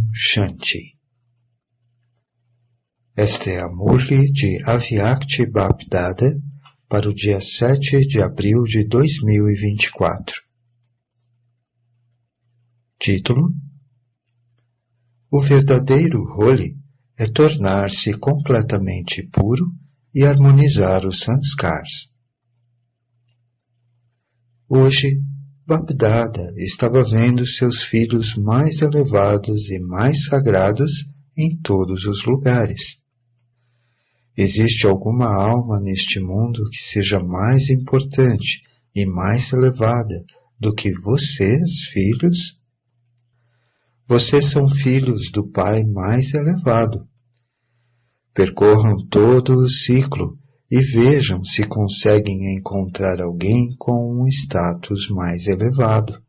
Shanti. Esta é a Murli de Avyakti Bapdada para o dia 7 de abril de 2024. Título: O verdadeiro Holi é tornar-se completamente puro e harmonizar os sanskars. Hoje, Bapdada estava vendo seus filhos mais elevados e mais sagrados em todos os lugares. Existe alguma alma neste mundo que seja mais importante e mais elevada do que vocês, filhos? Vocês são filhos do Pai mais elevado. Percorram todo o ciclo e vejam se conseguem encontrar alguém com um status mais elevado.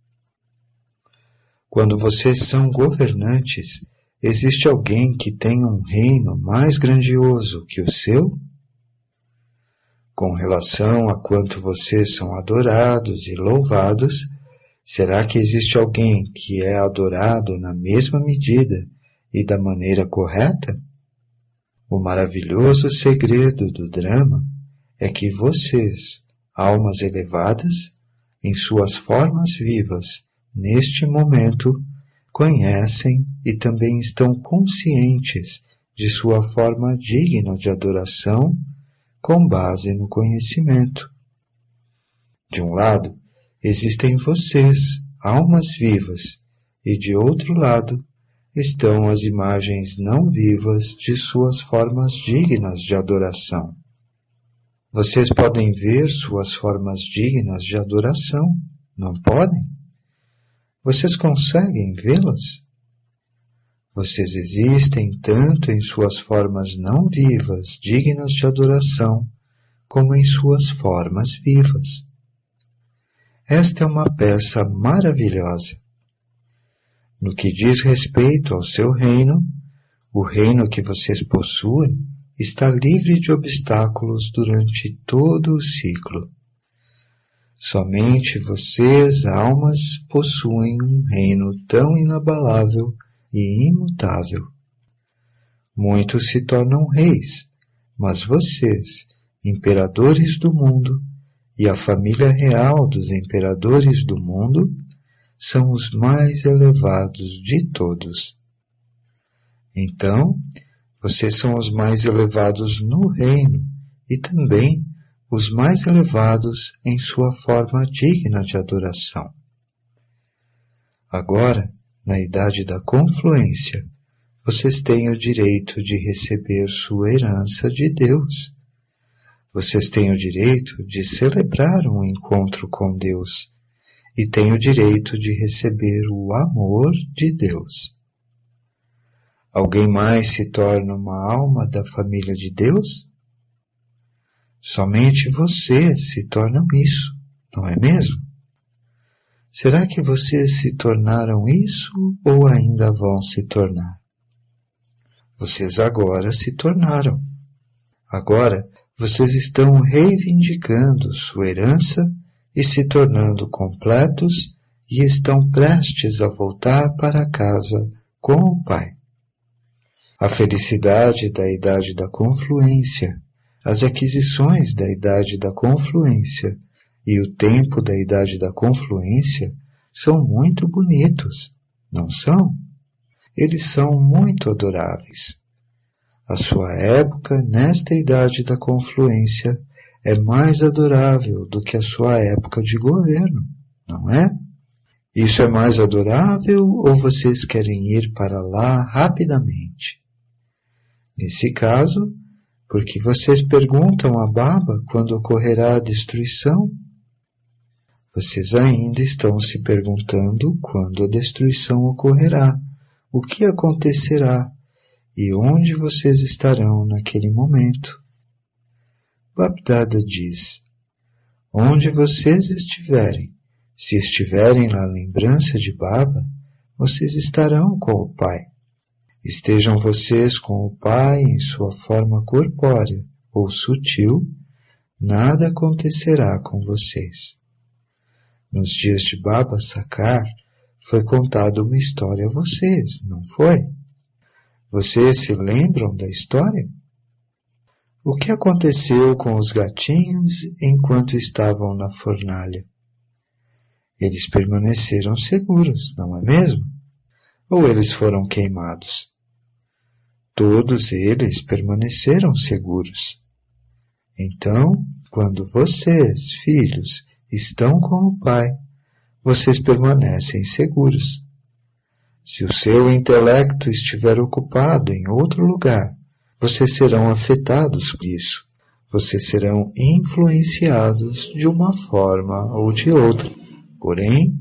Quando vocês são governantes, existe alguém que tem um reino mais grandioso que o seu? Com relação a quanto vocês são adorados e louvados, será que existe alguém que é adorado na mesma medida e da maneira correta? O maravilhoso segredo do drama é que vocês, almas elevadas, em suas formas vivas, neste momento, conhecem e também estão conscientes de sua forma digna de adoração com base no conhecimento. De um lado, existem vocês, almas vivas, e de outro lado, estão as imagens não vivas de suas formas dignas de adoração. Vocês podem ver suas formas dignas de adoração, não podem? Vocês conseguem vê-las? Vocês existem tanto em suas formas não vivas dignas de adoração, como em suas formas vivas. Esta é uma peça maravilhosa. No que diz respeito ao seu reino, o reino que vocês possuem está livre de obstáculos durante todo o ciclo. Somente vocês, almas, possuem um reino tão inabalável e imutável. Muitos se tornam reis, mas vocês, imperadores do mundo, e a família real dos imperadores do mundo, são os mais elevados de todos. Então, vocês são os mais elevados no reino e também os mais elevados em sua forma digna de adoração. Agora, na idade da confluência, vocês têm o direito de receber sua herança de Deus. Vocês têm o direito de celebrar um encontro com Deus e têm o direito de receber o amor de Deus. Alguém mais se torna uma alma da família de Deus? Somente vocês se tornam isso, não é mesmo? Será que vocês se tornaram isso ou ainda vão se tornar? Vocês agora se tornaram. Agora vocês estão reivindicando sua herança e se tornando completos e estão prestes a voltar para casa com o Pai. A felicidade da idade da confluência, as aquisições da idade da confluência e o tempo da idade da confluência são muito bonitos, não são? Eles são muito adoráveis. A sua época nesta idade da confluência é mais adorável do que a sua época de governo, não é? Isso é mais adorável ou vocês querem ir para lá rapidamente? Nesse caso, por que vocês perguntam a Baba quando ocorrerá a destruição? Vocês ainda estão se perguntando quando a destruição ocorrerá, o que acontecerá e onde vocês estarão naquele momento. Bapdada diz: onde vocês estiverem, se estiverem na lembrança de Baba, vocês estarão com o Pai. Estejam vocês com o Pai em sua forma corpórea ou sutil, nada acontecerá com vocês. Nos dias de Baba Sakar, foi contada uma história a vocês, não foi? Vocês se lembram da história? O que aconteceu com os gatinhos enquanto estavam na fornalha? Eles permaneceram seguros, não é mesmo? Ou eles foram queimados? Todos eles permaneceram seguros. Então, quando vocês, filhos, estão com o Pai, vocês permanecem seguros. Se o seu intelecto estiver ocupado em outro lugar, vocês serão afetados por isso. Vocês serão influenciados de uma forma ou de outra. Porém,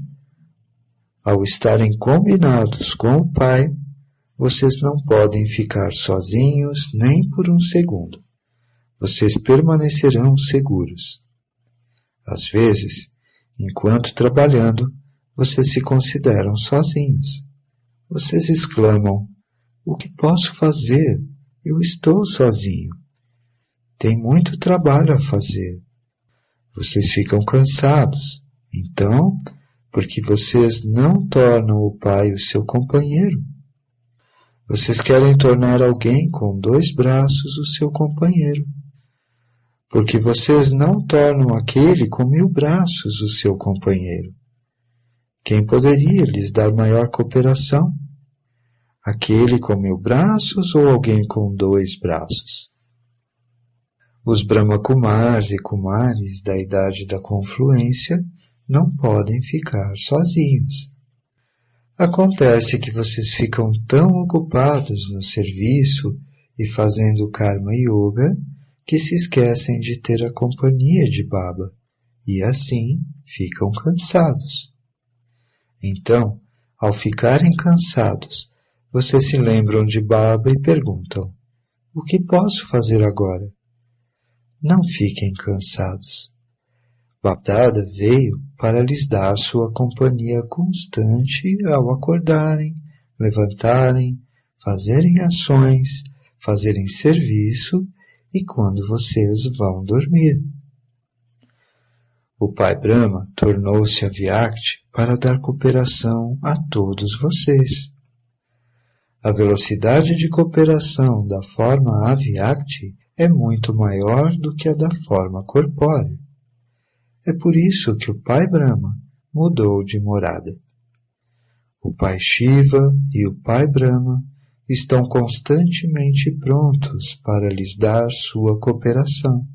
ao estarem combinados com o Pai, vocês não podem ficar sozinhos nem por um segundo. Vocês permanecerão seguros. Às vezes, enquanto trabalhando, vocês se consideram sozinhos. Vocês exclamam: "O que posso fazer? Eu estou sozinho. Tem muito trabalho a fazer." Vocês ficam cansados. Então, porque vocês não tornam o Pai o seu companheiro. Vocês querem tornar alguém com 2 braços o seu companheiro. Porque vocês não tornam aquele com 1000 braços o seu companheiro. Quem poderia lhes dar maior cooperação? Aquele com 1000 braços ou alguém com 2 braços? Os Brahmakumars e Kumaris da idade da confluência não podem ficar sozinhos. Acontece que vocês ficam tão ocupados no serviço e fazendo Karma Yoga que se esquecem de ter a companhia de Baba e assim ficam cansados. Então, ao ficarem cansados, vocês se lembram de Baba e perguntam: "O que posso fazer agora?" Não fiquem cansados. Bapdada veio para lhes dar sua companhia constante ao acordarem, levantarem, fazerem ações, fazerem serviço e quando vocês vão dormir. O Pai Brahma tornou-se Avyakti para dar cooperação a todos vocês. A velocidade de cooperação da forma Avyakti é muito maior do que a da forma corpórea. É por isso que o Pai Brahma mudou de morada. O Pai Shiva e o Pai Brahma estão constantemente prontos para lhes dar sua cooperação.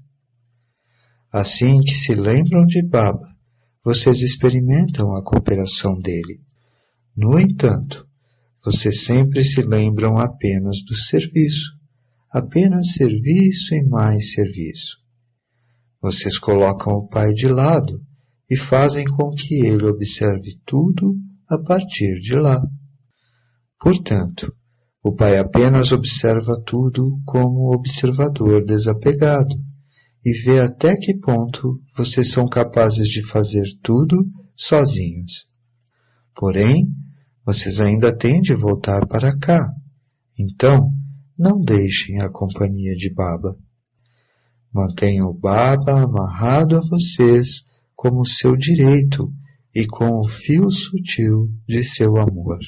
Assim que se lembram de Baba, vocês experimentam a cooperação dele. No entanto, vocês sempre se lembram apenas do serviço, apenas serviço e mais serviço. Vocês colocam o Pai de lado e fazem com que ele observe tudo a partir de lá. Portanto, o Pai apenas observa tudo como observador desapegado e vê até que ponto vocês são capazes de fazer tudo sozinhos. Porém, vocês ainda têm de voltar para cá. Então, não deixem a companhia de Baba. Mantenham o Baba amarrado a vocês como seu direito e com o fio sutil de seu amor.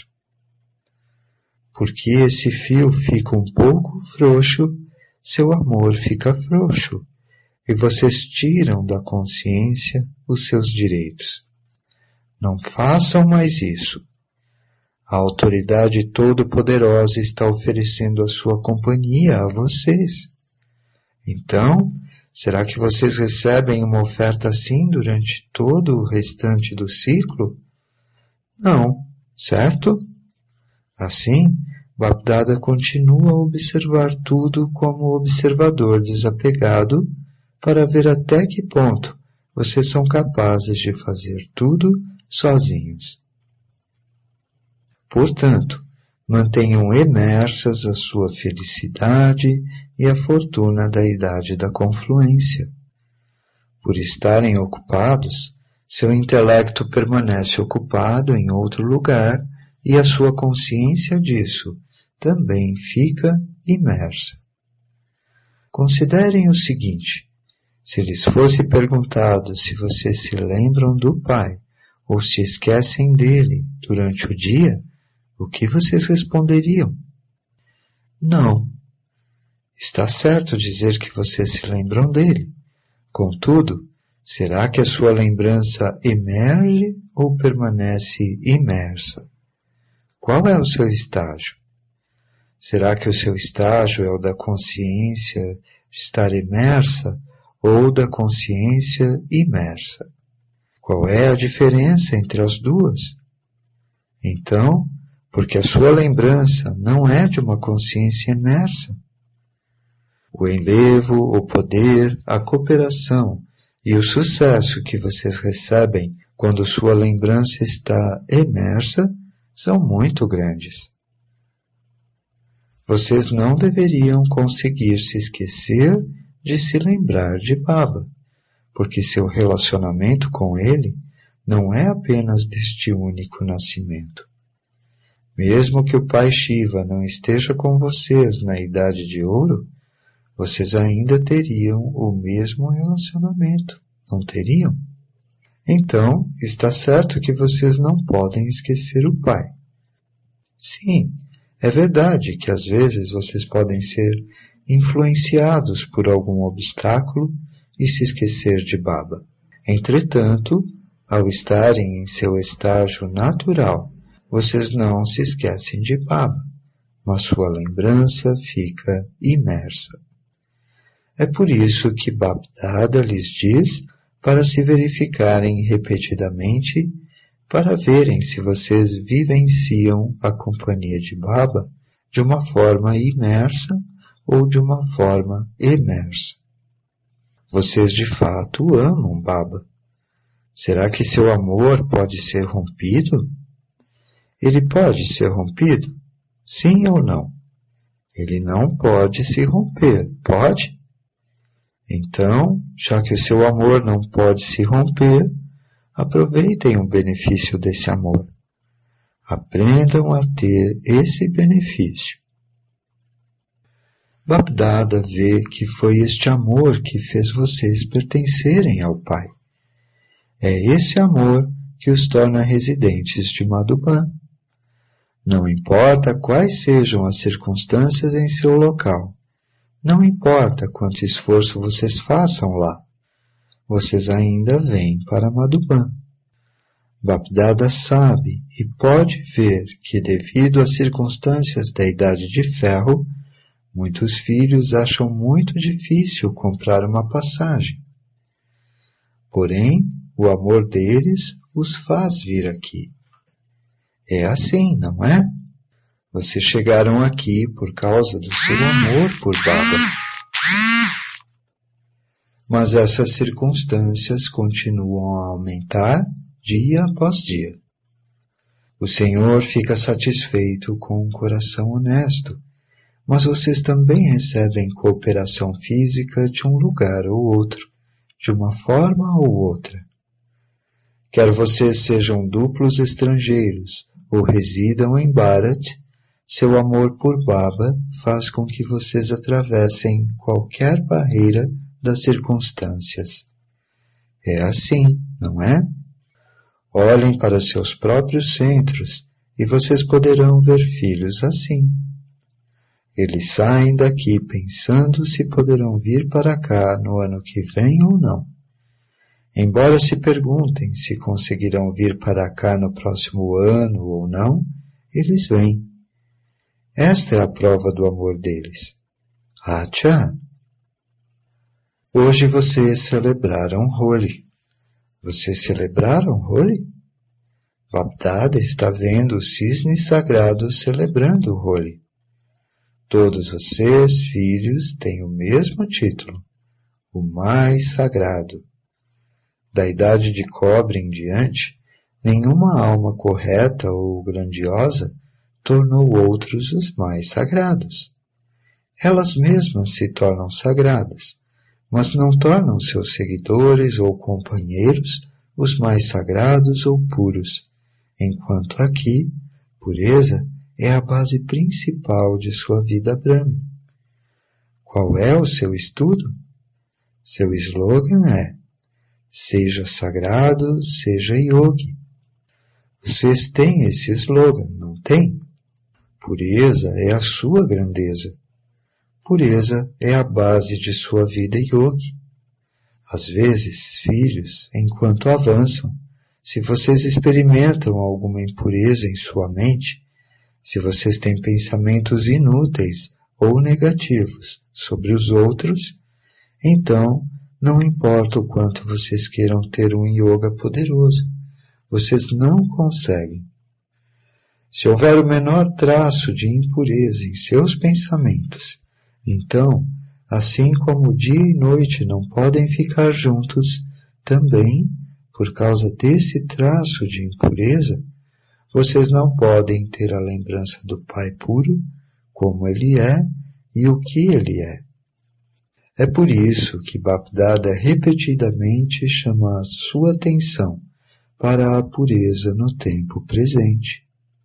Porque esse fio fica um pouco frouxo, seu amor fica frouxo, e vocês tiram da consciência os seus direitos. Não façam mais isso. A autoridade todo-poderosa está oferecendo a sua companhia a vocês. Então, será que vocês recebem uma oferta assim durante todo o restante do ciclo? Não, certo? Assim, Bapdada continua a observar tudo como observador desapegado para ver até que ponto vocês são capazes de fazer tudo sozinhos. Portanto, mantenham imersas a sua felicidade e a fortuna da idade da confluência. Por estarem ocupados, seu intelecto permanece ocupado em outro lugar e a sua consciência disso também fica imersa. Considerem o seguinte: se lhes fosse perguntado se vocês se lembram do Pai ou se esquecem dele durante o dia, o que vocês responderiam? Não. Está certo dizer que vocês se lembram dele. Contudo, será que a sua lembrança emerge ou permanece imersa? Qual é o seu estágio? Será que o seu estágio é o da consciência de estar imersa ou da consciência imersa? Qual é a diferença entre as duas? Então, porque a sua lembrança não é de uma consciência imersa. O enlevo, o poder, a cooperação e o sucesso que vocês recebem quando sua lembrança está imersa são muito grandes. Vocês não deveriam conseguir se esquecer de se lembrar de Baba, porque seu relacionamento com ele não é apenas deste único nascimento. Mesmo que o Pai Shiva não esteja com vocês na Idade de Ouro, vocês ainda teriam o mesmo relacionamento, não teriam? Então, está certo que vocês não podem esquecer o Pai. Sim, é verdade que às vezes vocês podem ser influenciados por algum obstáculo e se esquecer de Baba. Entretanto, ao estarem em seu estágio natural, vocês não se esquecem de Baba, mas sua lembrança fica imersa. É por isso que Bap-Dada lhes diz para se verificarem repetidamente, para verem se vocês vivenciam a companhia de Baba de uma forma imersa ou de uma forma emersa. Vocês de fato amam Baba. Será que seu amor pode ser rompido? Ele pode ser rompido? Sim ou não? Ele não pode se romper, pode? Então, já que o seu amor não pode se romper, aproveitem o benefício desse amor. Aprendam a ter esse benefício. Bap-Dada vê que foi este amor que fez vocês pertencerem ao Pai. É esse amor que os torna residentes de Madhuban. Não importa quais sejam as circunstâncias em seu local. Não importa quanto esforço vocês façam lá. Vocês ainda vêm para Madhuban. Bap-Dada sabe e pode ver que devido às circunstâncias da Idade de Ferro, muitos filhos acham muito difícil comprar uma passagem. Porém, o amor deles os faz vir aqui. É assim, não é? Vocês chegaram aqui por causa do seu amor por Baba. Mas essas circunstâncias continuam a aumentar dia após dia. O Senhor fica satisfeito com um coração honesto, mas vocês também recebem cooperação física de um lugar ou outro, de uma forma ou outra. Quer vocês sejam duplos estrangeiros ou residam em Bharat, seu amor por Baba faz com que vocês atravessem qualquer barreira das circunstâncias. É assim, não é? Olhem para seus próprios centros e vocês poderão ver filhos assim. Eles saem daqui pensando se poderão vir para cá no ano que vem ou não. Embora se perguntem se conseguirão vir para cá no próximo ano ou não, eles vêm. Esta é a prova do amor deles. Acha! Hoje vocês celebraram Holi. Vocês celebraram Holi? Bap-Dada está vendo os cisnes sagrados celebrando Holi. Todos vocês, filhos, têm o mesmo título, o mais sagrado. Da idade de cobre em diante, nenhuma alma correta ou grandiosa tornou outros os mais sagrados. Elas mesmas se tornam sagradas, mas não tornam seus seguidores ou companheiros os mais sagrados ou puros, enquanto aqui, pureza é a base principal de sua vida Brahmi. Qual é o seu estudo? Seu slogan é: seja sagrado, seja yogi. Vocês têm esse slogan, não tem? Pureza é a sua grandeza. Pureza é a base de sua vida yogi. Às vezes, filhos, enquanto avançam, se vocês experimentam alguma impureza em sua mente, se vocês têm pensamentos inúteis ou negativos sobre os outros, então não importa o quanto vocês queiram ter um yoga poderoso, vocês não conseguem. Se houver o menor traço de impureza em seus pensamentos, então, assim como dia e noite não podem ficar juntos, também, por causa desse traço de impureza, vocês não podem ter a lembrança do Pai puro, como Ele é e o que Ele é. É por isso que Bapdada repetidamente chama a sua atenção para a pureza no tempo presente.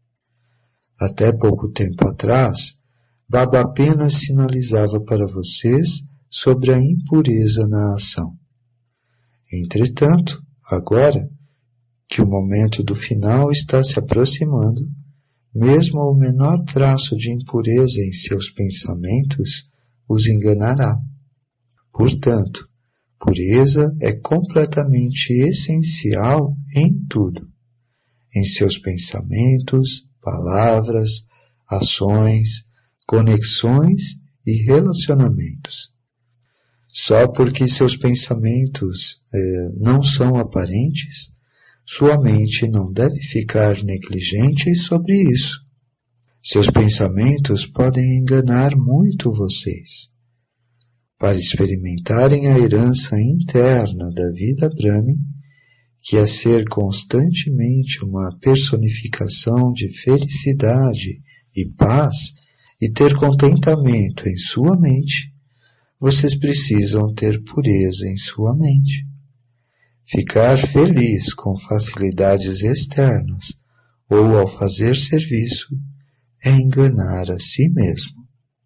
Até pouco tempo atrás, Baba apenas sinalizava para vocês sobre a impureza na ação. Entretanto, agora que o momento do final está se aproximando, mesmo o menor traço de impureza em seus pensamentos os enganará. Portanto, pureza é completamente essencial em tudo, em seus pensamentos, palavras, ações, conexões e relacionamentos. Só porque seus pensamentos não são aparentes, sua mente não deve ficar negligente sobre isso. Seus pensamentos podem enganar muito vocês. Para experimentarem a herança interna da vida Brahmin, que é ser constantemente uma personificação de felicidade e paz e ter contentamento em sua mente, vocês precisam ter pureza em sua mente. Ficar feliz com facilidades externas ou ao fazer serviço é enganar a si mesmo.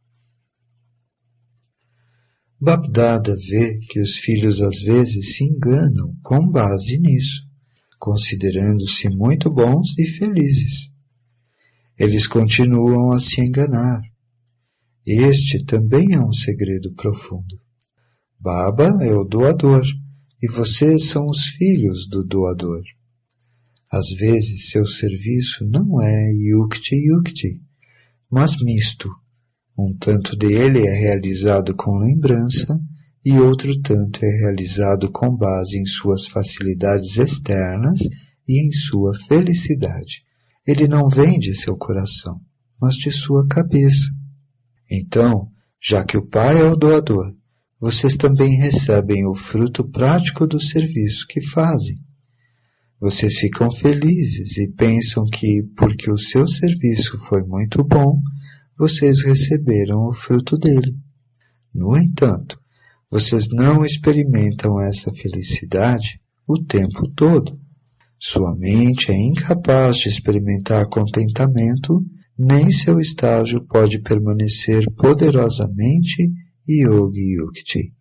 Bapdada vê que os filhos às vezes se enganam com base nisso, considerando-se muito bons e felizes. Eles continuam a se enganar. Este também é um segredo profundo. Baba é o doador e vocês são os filhos do doador. Às vezes seu serviço não é yukti, mas misto. Um tanto dele é realizado com lembrança e outro tanto é realizado com base em suas facilidades externas e em sua felicidade. Ele não vem de seu coração, mas de sua cabeça. Então, já que o Pai é o doador, vocês também recebem o fruto prático do serviço que fazem. Vocês ficam felizes e pensam que, porque o seu serviço foi muito bom, vocês receberam o fruto dele. No entanto, vocês não experimentam essa felicidade o tempo todo. Sua mente é incapaz de experimentar contentamento, nem seu estágio pode permanecer poderosamente yogi yukti.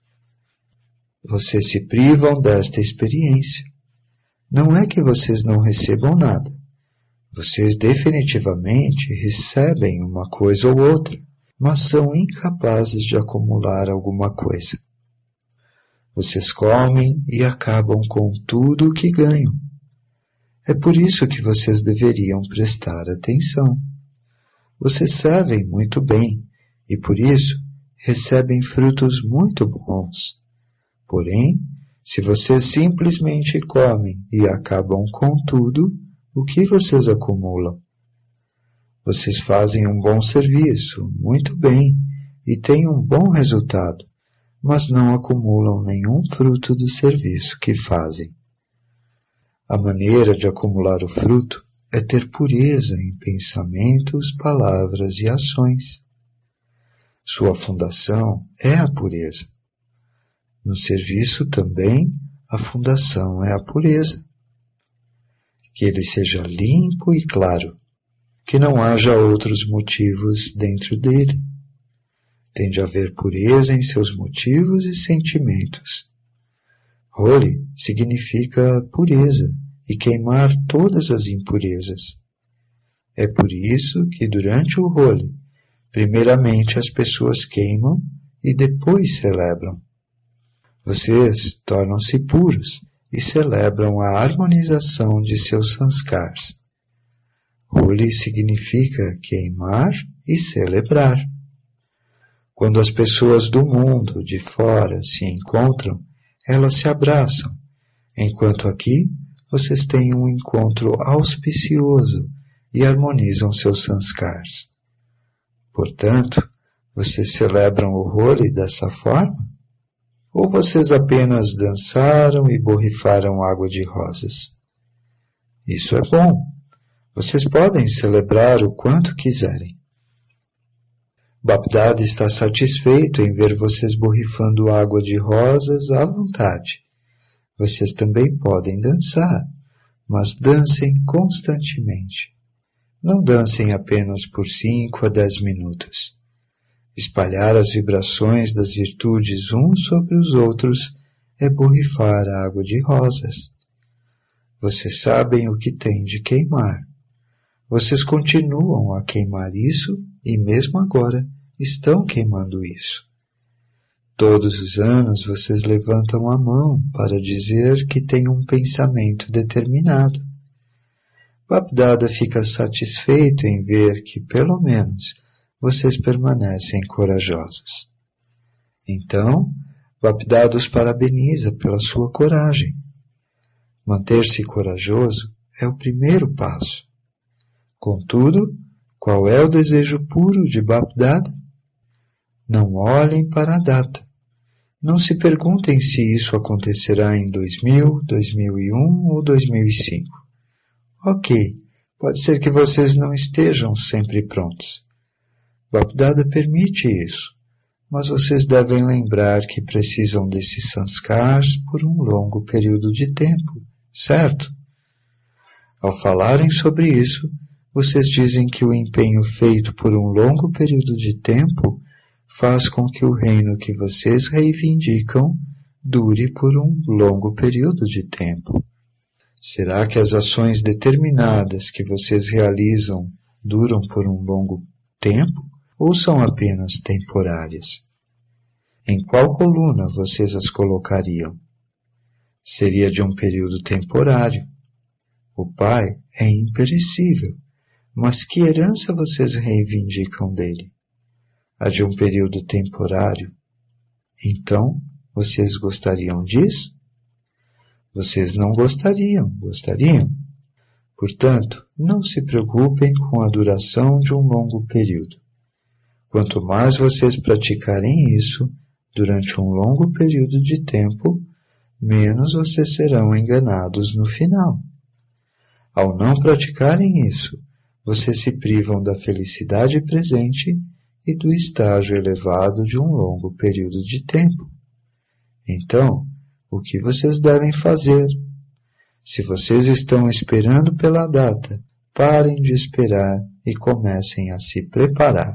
Vocês se privam desta experiência. Não é que vocês não recebam nada. Vocês definitivamente recebem uma coisa ou outra, mas são incapazes de acumular alguma coisa. Vocês comem e acabam com tudo o que ganham. É por isso que vocês deveriam prestar atenção. Vocês servem muito bem e por isso recebem frutos muito bons. Porém, se vocês simplesmente comem e acabam com tudo, o que vocês acumulam? Vocês fazem um bom serviço, muito bem, e têm um bom resultado, mas não acumulam nenhum fruto do serviço que fazem. A maneira de acumular o fruto é ter pureza em pensamentos, palavras e ações. Sua fundação é a pureza. No serviço também, a fundação é a pureza. Que ele seja limpo e claro, que não haja outros motivos dentro dele. Tem de haver pureza em seus motivos e sentimentos. Holi significa pureza e queimar todas as impurezas. É por isso que durante o Holi, primeiramente as pessoas queimam e depois celebram. Vocês tornam-se puros e celebram a harmonização de seus sanskars. Holi significa queimar e celebrar. Quando as pessoas do mundo de fora se encontram, elas se abraçam, enquanto aqui vocês têm um encontro auspicioso e harmonizam seus sanskars. Portanto, vocês celebram o Holi dessa forma? Ou vocês apenas dançaram e borrifaram água de rosas? Isso é bom. Vocês podem celebrar o quanto quiserem. Bapdada está satisfeito em ver vocês borrifando água de rosas à vontade. Vocês também podem dançar, mas dancem constantemente. Não dancem apenas por 5 a 10 minutos. Espalhar as vibrações das virtudes uns sobre os outros é borrifar a água de rosas. Vocês sabem o que têm de queimar. Vocês continuam a queimar isso e mesmo agora estão queimando isso. Todos os anos vocês levantam a mão para dizer que têm um pensamento determinado. Bapdada fica satisfeito em ver que, pelo menos, vocês permanecem corajosos. Então, Bapdada os parabeniza pela sua coragem. Manter-se corajoso é o primeiro passo. Contudo, qual é o desejo puro de Bapdada? Não olhem para a data. Não se perguntem se isso acontecerá em 2000, 2001 ou 2005. Ok, pode ser que vocês não estejam sempre prontos. Bapdada permite isso, mas vocês devem lembrar que precisam desses sanskars por um longo período de tempo, certo? Ao falarem sobre isso, vocês dizem que o empenho feito por um longo período de tempo faz com que o reino que vocês reivindicam dure por um longo período de tempo. Será que as ações determinadas que vocês realizam duram por um longo tempo ou são apenas temporárias? Em qual coluna vocês as colocariam? Seria de um período temporário. O Pai é imperecível, mas que herança vocês reivindicam dele? A de um período temporário. Então, vocês gostariam disso? Vocês não gostariam? Portanto, não se preocupem com a duração de um longo período. Quanto mais vocês praticarem isso durante um longo período de tempo, menos vocês serão enganados no final. Ao não praticarem isso, vocês se privam da felicidade presente e do estágio elevado de um longo período de tempo. Então, o que vocês devem fazer? Se vocês estão esperando pela data, parem de esperar e comecem a se preparar.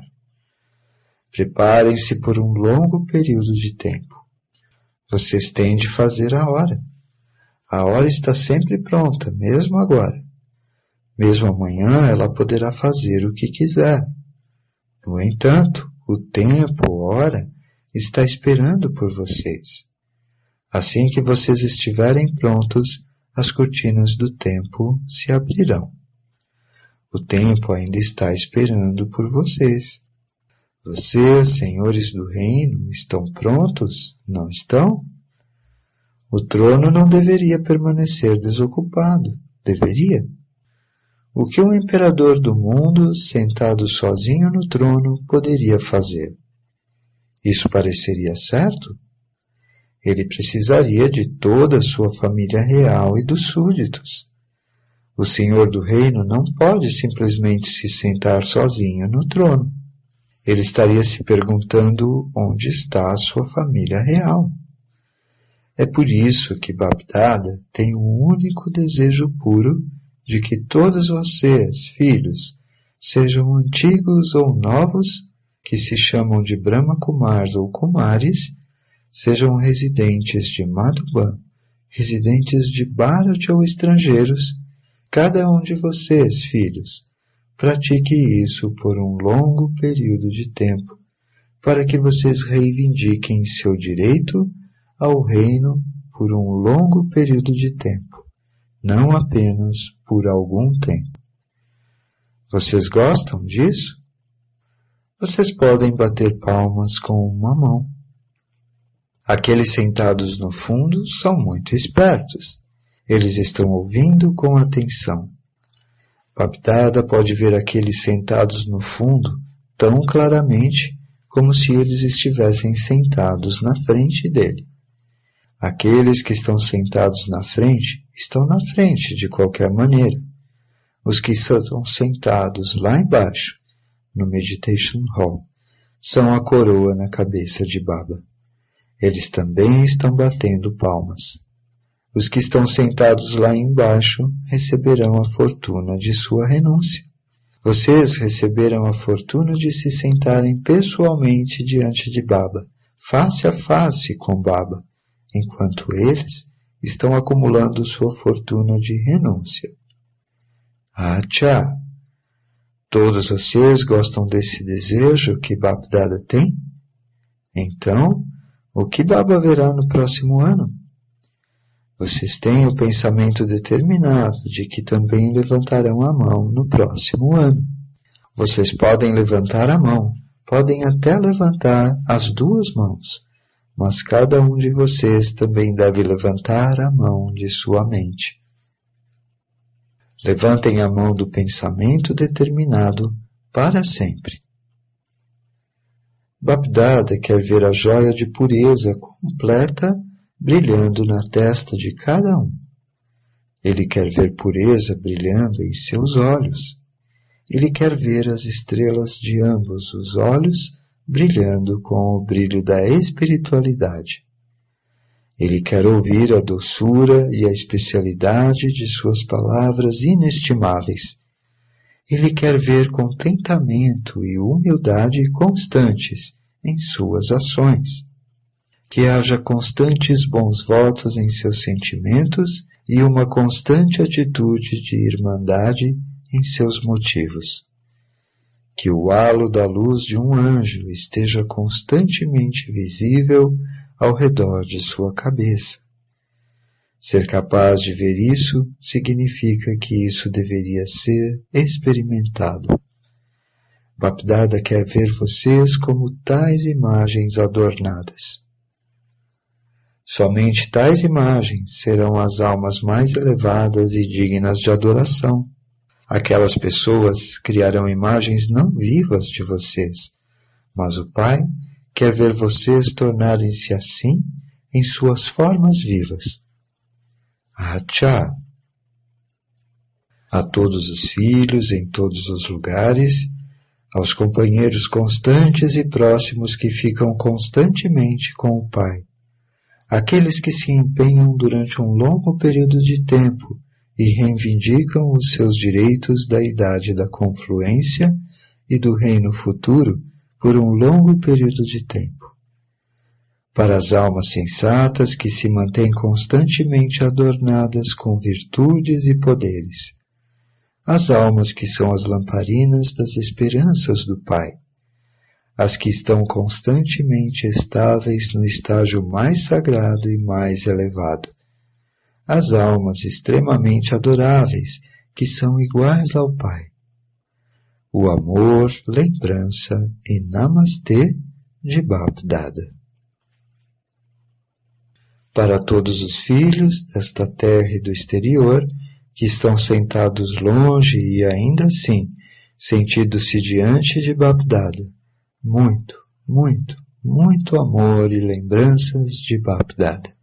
Preparem-se por um longo período de tempo. Vocês têm de fazer a hora. A hora está sempre pronta, mesmo agora. Mesmo amanhã ela poderá fazer o que quiser. No entanto, o tempo, hora, está esperando por vocês. Assim que vocês estiverem prontos, as cortinas do tempo se abrirão. O tempo ainda está esperando por vocês. Vocês, senhores do reino, estão prontos? Não estão? O trono não deveria permanecer desocupado, deveria? O que um imperador do mundo, sentado sozinho no trono, poderia fazer? Isso pareceria certo? Ele precisaria de toda a sua família real e dos súditos. O senhor do reino não pode simplesmente se sentar sozinho no trono. Ele estaria se perguntando onde está a sua família real. É por isso que Bapdada tem um único desejo puro de que todos vocês, filhos, sejam antigos ou novos, que se chamam de Brahma Kumars ou Kumaris, sejam residentes de Madhuban, residentes de Bharat ou estrangeiros, cada um de vocês, filhos, pratique isso por um longo período de tempo, para que vocês reivindiquem seu direito ao reino por um longo período de tempo, não apenas por algum tempo. Vocês gostam disso? Vocês podem bater palmas com uma mão. Aqueles sentados no fundo são muito espertos. Eles estão ouvindo com atenção. Bapdada pode ver aqueles sentados no fundo tão claramente como se eles estivessem sentados na frente dele. Aqueles que estão sentados na frente estão na frente de qualquer maneira. Os que estão sentados lá embaixo, no Meditation Hall, são a coroa na cabeça de Baba. Eles também estão batendo palmas. Os que estão sentados lá embaixo receberão a fortuna de sua renúncia. Vocês receberam a fortuna de se sentarem pessoalmente diante de Baba, face a face com Baba, enquanto eles estão acumulando sua fortuna de renúncia. Acha! Todos vocês gostam desse desejo que Bapdada tem? Então, o que Baba verá no próximo ano? Vocês têm o pensamento determinado de que também levantarão a mão no próximo ano. Vocês podem levantar a mão, podem até levantar as duas mãos, mas cada um de vocês também deve levantar a mão de sua mente. Levantem a mão do pensamento determinado para sempre. Bapdada quer ver a joia de pureza completa brilhando na testa de cada um. Ele quer ver pureza brilhando em seus olhos. Ele quer ver as estrelas de ambos os olhos brilhando com o brilho da espiritualidade. Ele quer ouvir a doçura e a especialidade de suas palavras inestimáveis. Ele quer ver contentamento e humildade constantes em suas ações. Que haja constantes bons votos em seus sentimentos e uma constante atitude de irmandade em seus motivos. Que o halo da luz de um anjo esteja constantemente visível ao redor de sua cabeça. Ser capaz de ver isso significa que isso deveria ser experimentado. Bapdada quer ver vocês como tais imagens adornadas. Somente tais imagens serão as almas mais elevadas e dignas de adoração. Aquelas pessoas criarão imagens não vivas de vocês, mas o Pai quer ver vocês tornarem-se assim em suas formas vivas. Acha! A todos os filhos em todos os lugares, aos companheiros constantes e próximos que ficam constantemente com o Pai, aqueles que se empenham durante um longo período de tempo e reivindicam os seus direitos da idade da confluência e do reino futuro por um longo período de tempo. Para as almas sensatas que se mantêm constantemente adornadas com virtudes e poderes. As almas que são as lamparinas das esperanças do Pai. As que estão constantemente estáveis no estágio mais sagrado e mais elevado. As almas extremamente adoráveis, que são iguais ao Pai. O amor, lembrança e namastê de Bapdada. Para todos os filhos desta terra e do exterior, que estão sentados longe e ainda assim, sentindo-se diante de Bapdada, muito, muito, muito amor e lembranças de Bapdada.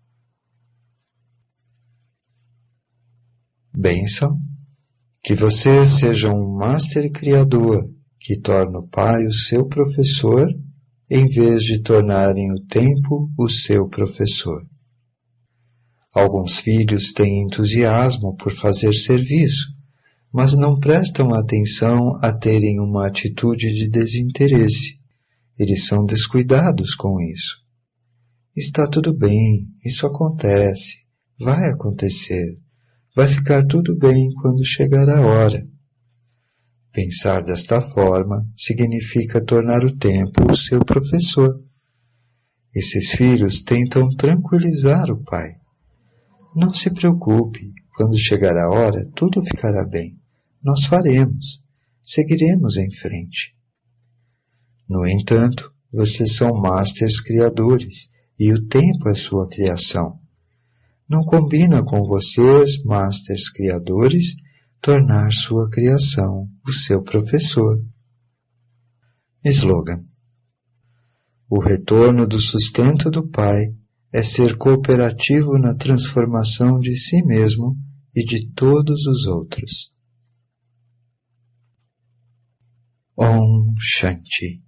Bênção, que você seja um Master Criador que torna o Pai o seu professor, em vez de tornarem o tempo o seu professor. Alguns filhos têm entusiasmo por fazer serviço, mas não prestam atenção a terem uma atitude de desinteresse. Eles são descuidados com isso. Está tudo bem, isso acontece. vai acontecer. Vai ficar tudo bem quando chegar a hora. Pensar desta forma significa tornar o tempo o seu professor. Esses filhos tentam tranquilizar o pai. Não se preocupe, quando chegar a hora, tudo ficará bem. Nós faremos, seguiremos em frente. No entanto, vocês são masters criadores e o tempo é sua criação. Não combina com vocês, masters criadores, tornar sua criação o seu professor. Slogan: o retorno do sustento do Pai é ser cooperativo na transformação de si mesmo e de todos os outros. Om Shanti.